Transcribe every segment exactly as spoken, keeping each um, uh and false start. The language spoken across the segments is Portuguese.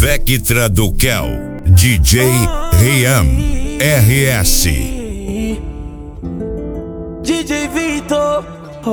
Vectra do Kel, D J Rian, R S D J Victor, oh,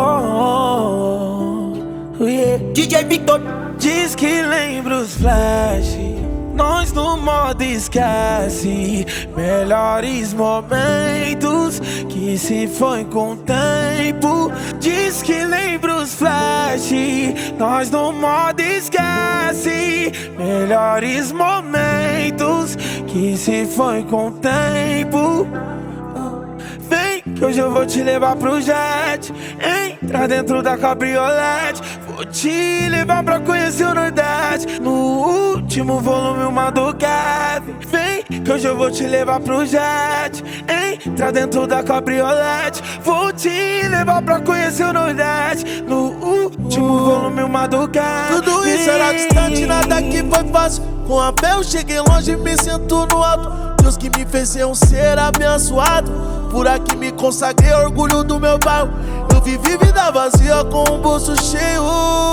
oh, oh, yeah. D J Victor diz que lembra os flash, nós no modo esquece. Melhores momentos que se foi com o tempo. Diz que lembra os flash, nós no modo esquece. Melhores momentos que se foi com o tempo. Vem que hoje eu vou te levar pro jet, entra dentro da cabriolete. Vou te levar pra conhecer o Nordeste, no último volume uma do Kevin. Vem que hoje eu vou te levar pro jet, entra dentro da cabriolete. Vou te levar pra conhecer o Nordeste, no último volume uma do Kevin. Tudo isso era distante, nada que foi fácil. Com a fé eu cheguei longe e me sinto no alto. Deus que me fez ser um ser abençoado. Por aqui me consagrei, orgulho do meu bairro. Eu vivi vida vazia com o bolso cheio.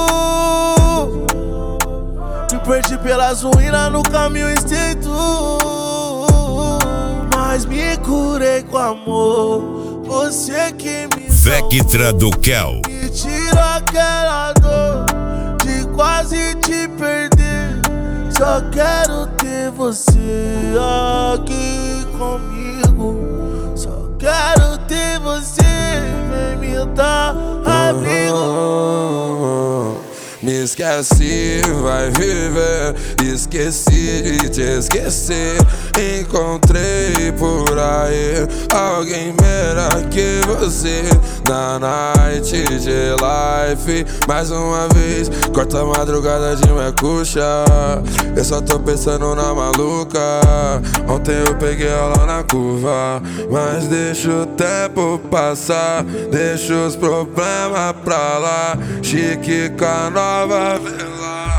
Me perdi pelas ruínas no caminho estreito, mas me curei com amor. Você que me Vectra do Kel, me tirou aquela dor de quase te perder. Só quero ter você aqui comigo. Só quero ter você, vem me dar abrigo. Me esquece, vai viver. Esqueci de te esquecer. Encontrei por aí alguém melhor que você. Na night de life, mais uma vez, corta a madrugada de minha cuxa. Eu só tô pensando na maluca. Ontem eu peguei ela na curva, mas deixa o tempo passar, deixa os problemas pra lá. Chique com a nova vela.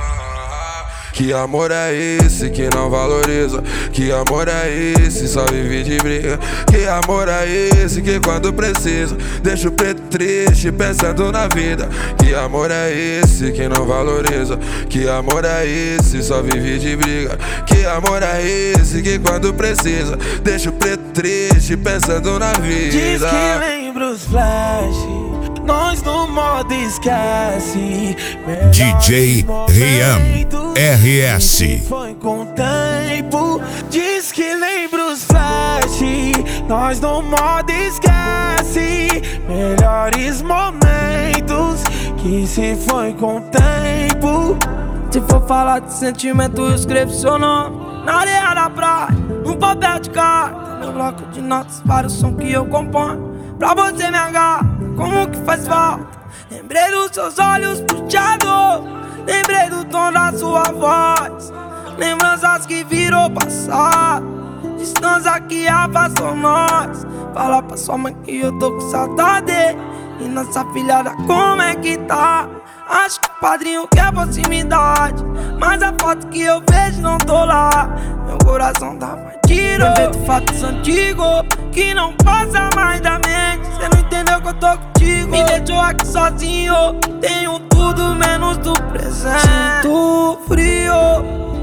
Que amor é esse que não valoriza? Que amor é esse, só vive de briga? Que amor é esse que quando precisa deixa o preto triste pensando na vida? Que amor é esse que não valoriza? Que amor é esse, só vive de briga? Que amor é esse que quando precisa deixa o preto triste pensando na vida? Diz que lembra os flash, nós no modo esquece. D J Rian, R S Foi com o tempo. Diz que lembra os flash, nós no modo esquece. Melhores momentos que se foi com o tempo. Se for falar de sentimento, eu escrevo seu nome na areia da praia, num papel de carta. Meu bloco de notas, vários sons que eu componho pra você me agarrar, como que faz falta. Lembrei dos seus olhos puxados, lembrei do tom da sua voz. Lembranças que virou passado, distância que afastou nós. Fala pra sua mãe que eu tô com saudade. E nossa filhada, como é que tá? Acho que o padrinho quer proximidade, mas a foto que eu vejo não tô lá. Meu coração tá partido, lembrei de fatos antigos que não passa mais da mente. Cê não entendeu que eu tô contigo, me deixou aqui sozinho. Tenho tudo menos do presente. Sinto frio,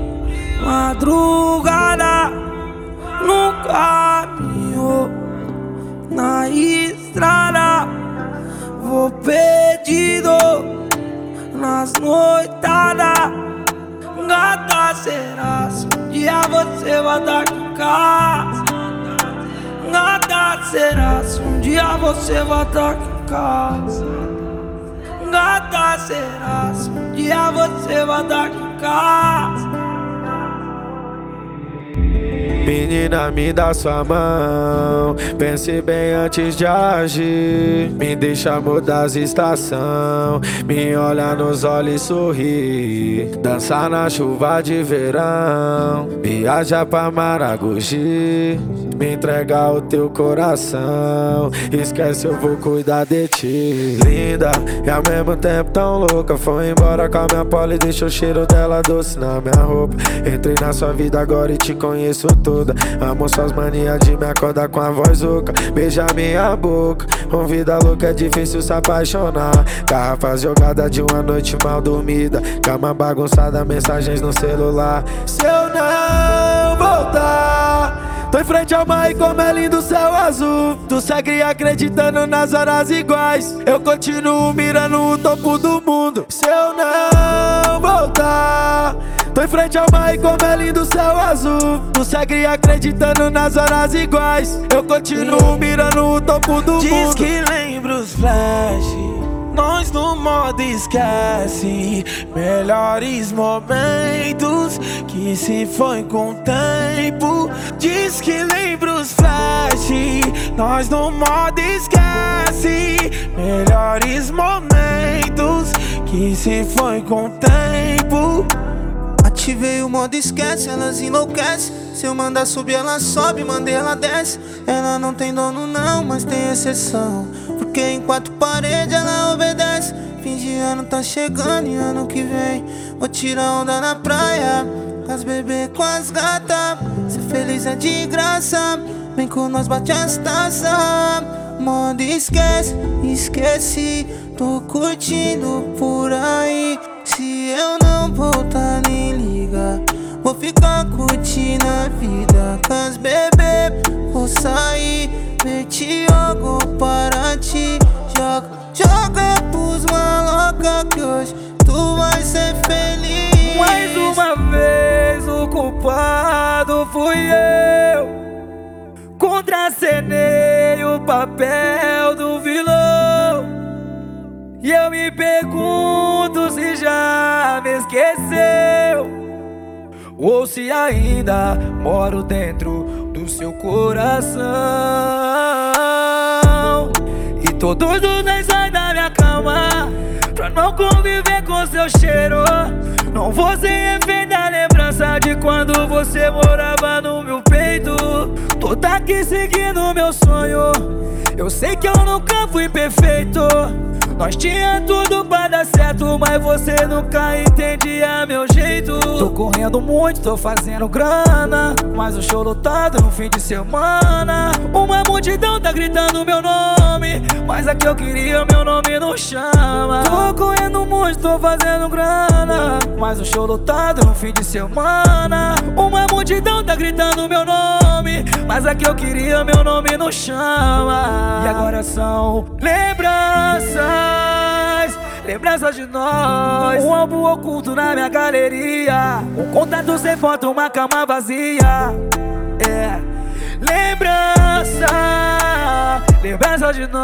madrugada no caminho, na estrada. Vou perdido nas noitadas. Gata, será se um dia você vai estar aqui em casa? Gata, será se um dia você vai estar aqui em casa? Gata, será se um dia você vai estar aqui em casa? Menina, me dá sua mão, pense bem antes de agir. Me deixa mudar as estação, me olha nos olhos e sorri. Dançar na chuva de verão, viaja pra Maragogi. Me entregar o teu coração, esquece, eu vou cuidar de ti. Linda, e ao mesmo tempo tão louca. Foi embora com a minha pole, deixou o cheiro dela doce na minha roupa. Entrei na sua vida agora e te conheço todo. surda. Amo suas manias de me acordar com a voz oca, beija minha boca. Com vida louca é difícil se apaixonar. Garrafas jogadas de uma noite mal dormida, cama bagunçada, mensagens no celular. Se eu não voltar, tô em frente ao mar e como é lindo o céu azul. Tu segue acreditando nas horas iguais, eu continuo mirando o topo do mundo. Se eu não voltar, tô em frente ao mar e como é lindo o céu azul. Tu segue acreditando nas horas iguais, eu continuo mirando o topo do Diz mundo. Diz que lembra os flash, nós no modo esquece. Melhores momentos que se foi com o tempo. Diz que lembra os flash, nós no modo esquece. Melhores momentos que se foi com o tempo. Ativei o modo esquece, elas enlouquecem. Se eu mandar subir, ela sobe, mandei, ela desce. Ela não tem dono não, mas tem exceção, porque em quatro paredes ela obedece. Fim de ano tá chegando e ano que vem vou tirar onda na praia, com as bebê, com as gatas. Ser feliz é de graça, vem com nós, bate as taças. Modo esquece, esqueci, tô curtindo por aí. Se eu não voltar nem liga, vou ficar curtindo a vida com as bebê. Vou sair, meti jogo para ti. Joga, joga pros maloca que hoje tu vai ser feliz. Mais uma vez o culpado fui eu, contracenei o papel do vilão. E eu me pergunto se já me esqueceu, ou se ainda moro dentro do seu coração. E todos os dias sai da minha cama pra não conviver com seu cheiro. Não vou ser refém da lembrança de quando você morava no meu peito. Tô aqui seguindo meu sonho, eu sei que eu nunca fui perfeito. Nós tinha tudo pra dar certo, mas você nunca entendia meu jeito. Tô correndo muito, tô fazendo grana, mas o show lotado no fim de semana. Uma multidão tá gritando meu nome, mas a que eu queria meu nome não chama. Tô correndo muito, tô fazendo grana, mas o show lotado no fim de semana. Uma multidão tá gritando meu nome, mas a que eu queria meu nome não chama. E agora são lembranças, lembranças de nós. Um álbum oculto na minha galeria, um contato sem foto, uma cama vazia. É, lembrança, lembranças de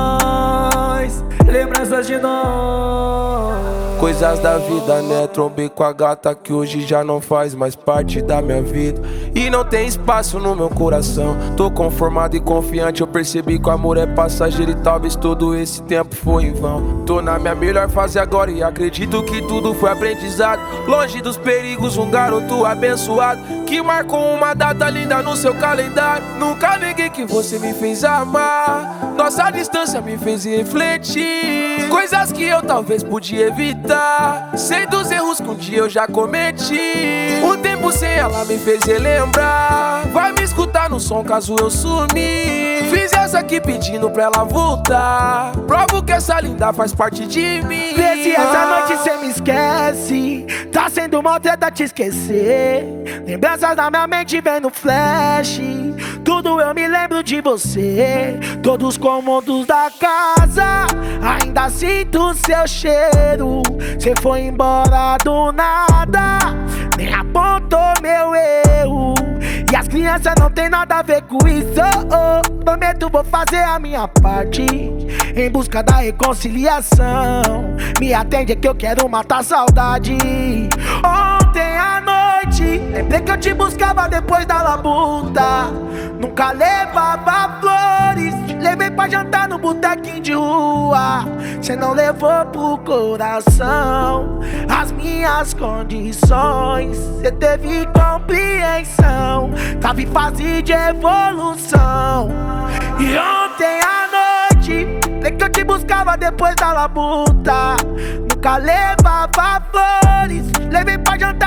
nós, lembranças de nós. Coisas da vida, né? Trombei com a gata que hoje já não faz mais parte da minha vida e não tem espaço no meu coração. Tô conformado e confiante, eu percebi que o amor é passageiro e talvez todo esse tempo foi em vão. Tô na minha melhor fase agora e acredito que tudo foi aprendizado. Longe dos perigos, um garoto abençoado que marcou uma data linda no seu calendário. Nunca neguei que você me fez amar, nossa distância me fez refletir. Coisas que eu talvez podia evitar, sei dos erros que um dia eu já cometi. O tempo sem ela me fez relembrar, vai me escutar no som caso eu sumir. Fiz essa aqui pedindo pra ela voltar, provo que essa linda faz parte de mim. Vê se essa noite cê me esquece, tá sendo mal tentar te esquecer. Lembranças na minha mente vem no flash, tudo eu me lembro de você. Todos os cômodos da casa, ainda sinto seu cheiro. Cê foi embora do nada, nem apontou meu erro. E as crianças não tem nada a ver com isso. Oh, oh. Prometo vou fazer a minha parte em busca da reconciliação. Me atende que eu quero matar a saudade. Ontem à noite lembrei que eu te buscava depois da labuta. Nunca levava flores, levei pra jantar no botequinho de rua. Cê não levou pro coração as minhas condições. Cê teve compreensão, tava em fase de evolução. E ontem à noite lembrei que eu te buscava depois da labuta. Nunca levava flores, levei pra jantar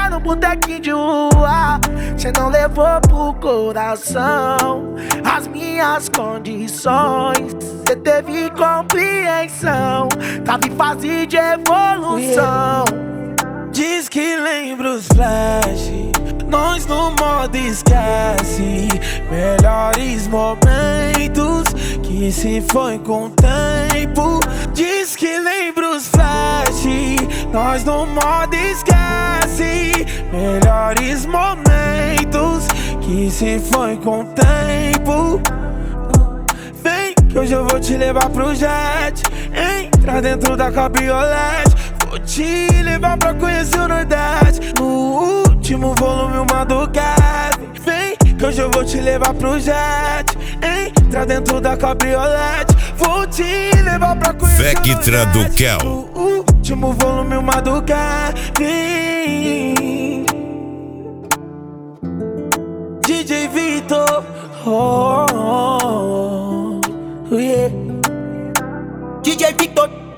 lá no botequinho de rua. Cê não levou pro coração as minhas condições. Cê teve compreensão, tava em fase de evolução. Diz que lembra os flash, nós no modo esquece. Melhores momentos que se foi com o tempo. Diz que lembra os flash, nós no modo esquece. Melhores momentos que se foi com o tempo. Vem que hoje eu vou te levar pro jet, entra dentro da cabriolete. Vou te levar pra conhecer o Nordeste, no último volume uma do Kevin. Vem que hoje eu vou te levar pro jet, entra dentro da cabriolete. Vou te levar pra conhecer Vectra o Nordeste, do Kel. no último volume uma do Kevin. D J Vitor, oh, oh, oh, yeah. D J Vitor.